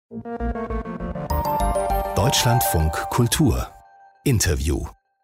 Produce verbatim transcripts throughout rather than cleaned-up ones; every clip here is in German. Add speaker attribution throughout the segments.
Speaker 1: Deutschlandfunk Kultur Interview.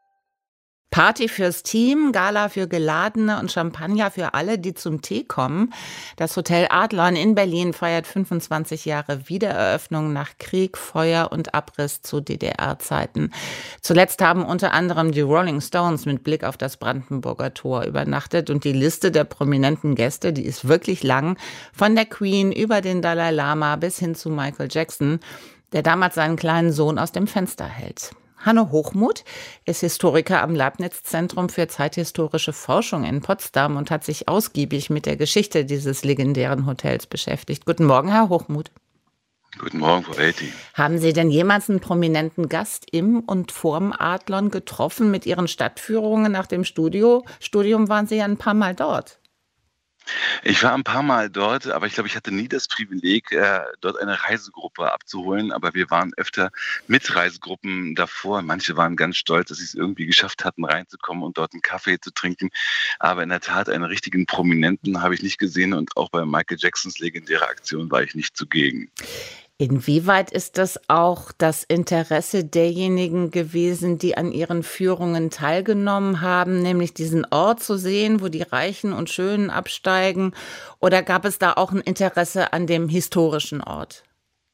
Speaker 2: Party fürs Team, Gala für Geladene und Champagner für alle, die zum Tee kommen. Das Hotel Adlon in Berlin feiert fünfundzwanzig Jahre Wiedereröffnung nach Krieg, Feuer und Abriss zu D D R-Zeiten. Zuletzt haben unter anderem die Rolling Stones mit Blick auf das Brandenburger Tor übernachtet. Und die Liste der prominenten Gäste, die ist wirklich lang. Von der Queen über den Dalai Lama bis hin zu Michael Jackson, der damals seinen kleinen Sohn aus dem Fenster hält. Hanno Hochmuth ist Historiker am Leibniz-Zentrum für zeithistorische Forschung in Potsdam und hat sich ausgiebig mit der Geschichte dieses legendären Hotels beschäftigt. Guten Morgen, Herr Hochmuth.
Speaker 3: Guten Morgen, Frau Welti.
Speaker 2: Haben Sie denn jemals einen prominenten Gast im und vorm Adlon getroffen mit Ihren Stadtführungen nach dem Studio? Studium waren Sie ja ein paar Mal dort.
Speaker 3: Ich war ein paar Mal dort, aber ich glaube, ich hatte nie das Privileg, äh, dort eine Reisegruppe abzuholen. Aber wir waren öfter mit Reisegruppen davor. Manche waren ganz stolz, dass sie es irgendwie geschafft hatten, reinzukommen und dort einen Kaffee zu trinken. Aber in der Tat, einen richtigen Prominenten habe ich nicht gesehen. Und auch bei Michael Jacksons legendärer Aktion war ich nicht zugegen.
Speaker 2: Inwieweit ist das auch das Interesse derjenigen gewesen, die an ihren Führungen teilgenommen haben, nämlich diesen Ort zu sehen, wo die Reichen und Schönen absteigen? Oder gab es da auch ein Interesse an dem historischen Ort?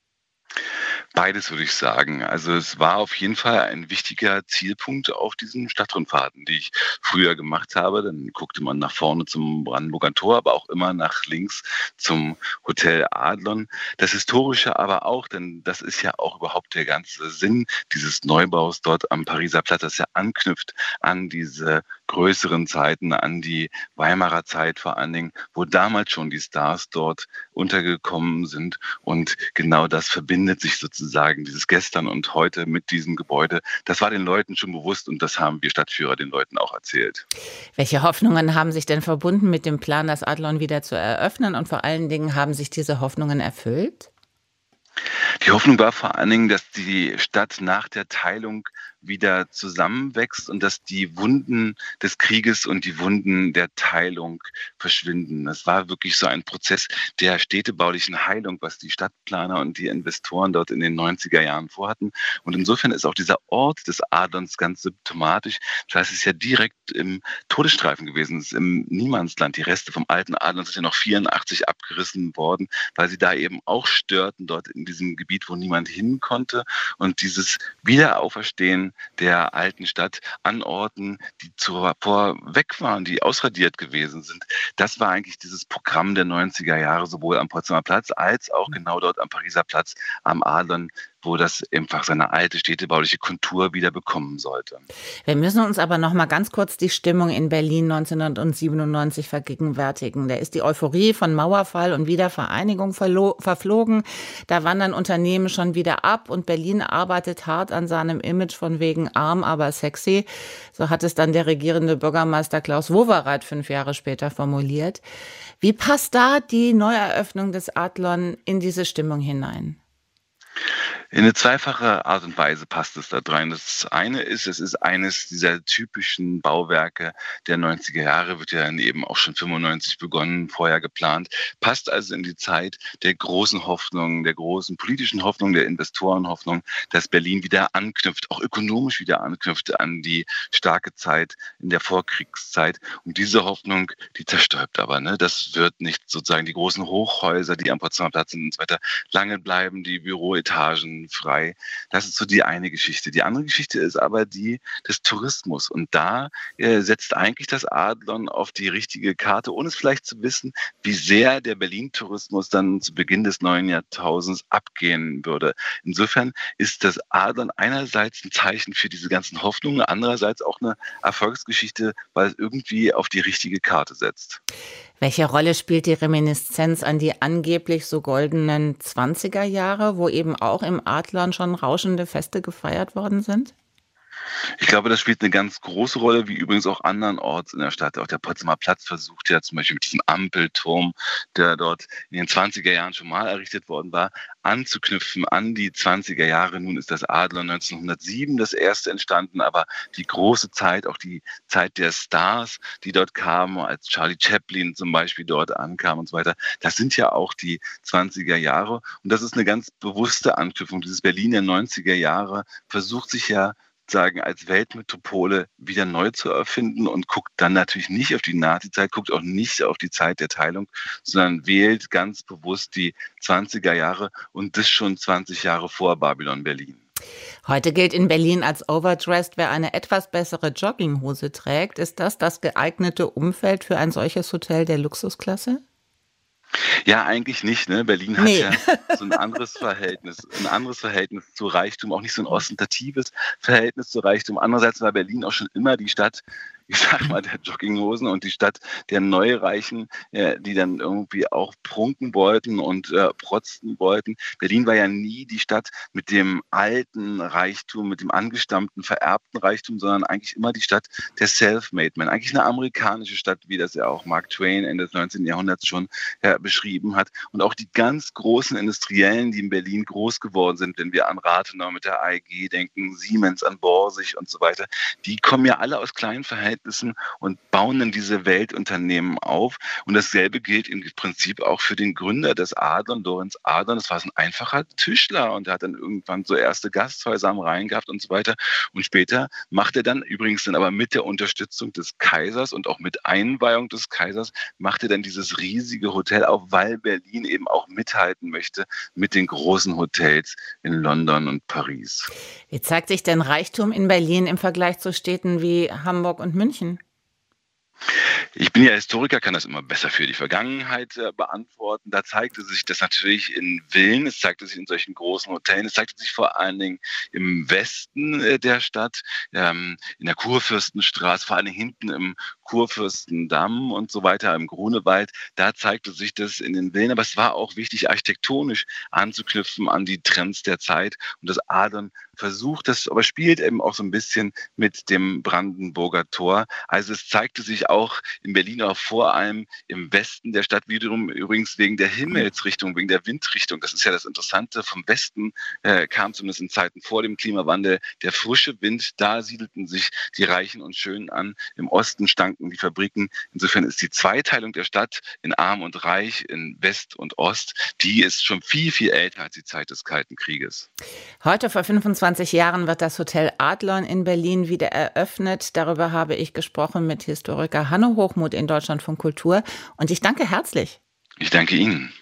Speaker 3: Beides würde ich sagen. Also es war auf jeden Fall ein wichtiger Zielpunkt auf diesen Stadtrundfahrten, die ich früher gemacht habe. Dann guckte man nach vorne zum Brandenburger Tor, aber auch immer nach links zum Hotel Adlon. Das Historische aber auch, denn das ist ja auch überhaupt der ganze Sinn dieses Neubaus dort am Pariser Platz, das ja anknüpft an diese größeren Zeiten, an die Weimarer Zeit vor allen Dingen, wo damals schon die Stars dort untergekommen sind. Und genau das verbindet sich sozusagen, dieses Gestern und Heute mit diesem Gebäude. Das war den Leuten schon bewusst und das haben wir Stadtführer den Leuten auch erzählt.
Speaker 2: Welche Hoffnungen haben sich denn verbunden mit dem Plan, das Adlon wieder zu eröffnen? Und vor allen Dingen, haben sich diese Hoffnungen erfüllt?
Speaker 3: Die Hoffnung war vor allen Dingen, dass die Stadt nach der Teilung wieder zusammenwächst und dass die Wunden des Krieges und die Wunden der Teilung verschwinden. Das war wirklich so ein Prozess der städtebaulichen Heilung, was die Stadtplaner und die Investoren dort in den neunziger Jahren vorhatten. Und insofern ist auch dieser Ort des Adlons ganz symptomatisch. Das heißt, es ist ja direkt im Todesstreifen gewesen, es ist im Niemandsland. Die Reste vom alten Adlon sind ja noch vierundachtzig abgerissen worden, weil sie da eben auch störten, dort in diesem Gebiet, wo niemand hin konnte. Und dieses Wiederauferstehen der alten Stadt an Orten, die zuvor weg waren, die ausradiert gewesen sind. Das war eigentlich dieses Programm der neunziger Jahre, sowohl am Potsdamer Platz als auch genau dort am Pariser Platz am Adlon, wo das einfach seine alte städtebauliche Kontur wieder bekommen sollte.
Speaker 2: Wir müssen uns aber noch mal ganz kurz die Stimmung in Berlin neunzehnhundertsiebenundneunzig vergegenwärtigen. Da ist die Euphorie von Mauerfall und Wiedervereinigung verlo- verflogen. Da wandern Unternehmen schon wieder ab und Berlin arbeitet hart an seinem Image von wegen arm, aber sexy. So hat es dann der regierende Bürgermeister Klaus Wowereit fünf Jahre später formuliert. Wie passt da die Neueröffnung des Adlon in diese Stimmung hinein?
Speaker 3: In eine zweifache Art und Weise passt es da rein. Das eine ist, es ist eines dieser typischen Bauwerke der neunziger Jahre, wird ja dann eben auch schon fünfundneunzig begonnen, vorher geplant, passt also in die Zeit der großen Hoffnung, der großen politischen Hoffnung, der Investorenhoffnung, dass Berlin wieder anknüpft, auch ökonomisch wieder anknüpft an die starke Zeit in der Vorkriegszeit. Und diese Hoffnung, die zerstäubt aber. Ne? Das wird nicht sozusagen die großen Hochhäuser, die am Potsdamer Platz sind und so weiter, lange bleiben, die Büroetagen frei. Das ist so die eine Geschichte. Die andere Geschichte ist aber die des Tourismus. Und da äh, setzt eigentlich das Adlon auf die richtige Karte, ohne es vielleicht zu wissen, wie sehr der Berlin-Tourismus dann zu Beginn des neuen Jahrtausends abgehen würde. Insofern ist das Adlon einerseits ein Zeichen für diese ganzen Hoffnungen, andererseits auch eine Erfolgsgeschichte, weil es irgendwie auf die richtige Karte setzt.
Speaker 2: Welche Rolle spielt die Reminiszenz an die angeblich so goldenen zwanziger Jahre, wo eben auch im Adlon schon rauschende Feste gefeiert worden sind?
Speaker 3: Ich glaube, das spielt eine ganz große Rolle, wie übrigens auch andernorts in der Stadt. Auch der Potsdamer Platz versucht ja zum Beispiel mit diesem Ampelturm, der dort in den zwanziger Jahren schon mal errichtet worden war, anzuknüpfen an die zwanziger Jahre. Nun ist das Adlon neunzehnhundertsieben das erste entstanden, aber die große Zeit, auch die Zeit der Stars, die dort kamen, als Charlie Chaplin zum Beispiel dort ankam und so weiter, das sind ja auch die zwanziger Jahre. Und das ist eine ganz bewusste Anknüpfung. Dieses Berlin der neunziger Jahre versucht sich ja sagen, als Weltmetropole wieder neu zu erfinden und guckt dann natürlich nicht auf die Nazizeit, guckt auch nicht auf die Zeit der Teilung, sondern wählt ganz bewusst die zwanziger Jahre und das schon zwanzig Jahre vor Babylon Berlin.
Speaker 2: Heute gilt in Berlin als overdressed, wer eine etwas bessere Jogginghose trägt. Ist das das geeignete Umfeld für ein solches Hotel der Luxusklasse?
Speaker 3: Ja, eigentlich nicht. Ne? Berlin hat
Speaker 2: Nee.
Speaker 3: ja so ein anderes Verhältnis, ein anderes Verhältnis zu Reichtum, auch nicht so ein ostentatives Verhältnis zu Reichtum. Andererseits war Berlin auch schon immer die Stadt, ich sag mal, der Jogginghosen und die Stadt der Neureichen, äh, die dann irgendwie auch prunken wollten und äh, protzten wollten. Berlin war ja nie die Stadt mit dem alten Reichtum, mit dem angestammten, vererbten Reichtum, sondern eigentlich immer die Stadt der Self-Made Men. Eigentlich eine amerikanische Stadt, wie das ja auch Mark Twain Ende des neunzehnten Jahrhunderts schon ja, beschrieben hat. Und auch die ganz großen Industriellen, die in Berlin groß geworden sind, wenn wir an Rathenau mit der A E G denken, Siemens, an Borsig und so weiter, die kommen ja alle aus kleinen Verhältnissen und bauen dann diese Weltunternehmen auf. Und dasselbe gilt im Prinzip auch für den Gründer des Adlon, Lorenz Adlon. Das war so ein einfacher Tischler und der hat dann irgendwann so erste Gasthäuser am Rhein gehabt und so weiter. Und später macht er dann, übrigens dann aber mit der Unterstützung des Kaisers und auch mit Einweihung des Kaisers, macht er dann dieses riesige Hotel auf, weil Berlin eben auch mithalten möchte mit den großen Hotels in London und Paris.
Speaker 2: Wie zeigt sich denn Reichtum in Berlin im Vergleich zu Städten wie Hamburg und München?
Speaker 3: Ich bin ja Historiker, kann das immer besser für die Vergangenheit äh, beantworten. Da zeigte sich das natürlich in Villen, es zeigte sich in solchen großen Hotels, es zeigte sich vor allen Dingen im Westen äh, der Stadt, ähm, in der Kurfürstenstraße, vor allen Dingen hinten im Kurfürstendamm und so weiter, im Grunewald. Da zeigte sich das in den Villen, aber es war auch wichtig, architektonisch anzuknüpfen an die Trends der Zeit. Und das Adlon versucht das, aber spielt eben auch so ein bisschen mit dem Brandenburger Tor. Also es zeigte sich auch in Berlin, auch vor allem im Westen der Stadt, wiederum übrigens wegen der Himmelsrichtung, wegen der Windrichtung. Das ist ja das Interessante. Vom Westen äh, kam zumindest in Zeiten vor dem Klimawandel der frische Wind. Da siedelten sich die Reichen und Schönen an. Im Osten stanken die Fabriken. Insofern ist die Zweiteilung der Stadt in Arm und Reich, in West und Ost, die ist schon viel, viel älter als die Zeit des Kalten Krieges.
Speaker 2: Heute vor fünfundzwanzig Jahren wird das Hotel Adlon in Berlin wieder eröffnet. Darüber habe ich gesprochen mit Historiker Hanno Hochmuth in Deutschlandfunk Kultur. Und ich danke herzlich.
Speaker 3: Ich danke Ihnen.